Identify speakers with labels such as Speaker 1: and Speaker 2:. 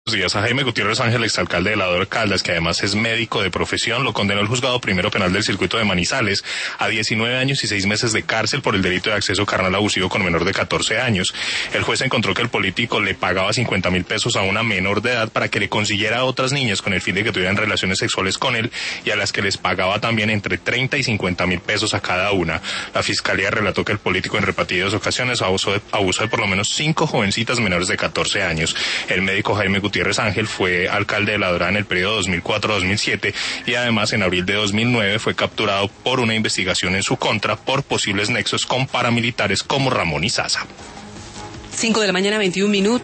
Speaker 1: Días a Jaime Gutiérrez Ángel, exalcalde de La Dorada Caldas, que además es médico de profesión, lo condenó el juzgado primero penal del circuito de Manizales a 19 años y 6 meses de cárcel por el delito de acceso carnal abusivo con menor de 14 años. El juez encontró que el político le pagaba 50.000 pesos a una menor de edad para que le consiguiera a otras niñas con el fin de que tuvieran relaciones sexuales con él, y a las que les pagaba también entre 30 y 50.000 pesos a cada una. La fiscalía relató que el político en repetidas ocasiones abusó de por lo menos 5 jovencitas menores de 14 años. El médico Jaime Gutiérrez Ángel fue alcalde de La Dorada en el periodo 2004-2007 y además en abril de 2009 fue capturado por una investigación en su contra por posibles nexos con paramilitares como Ramón Izaza.
Speaker 2: 5 de la mañana, 21 minutos.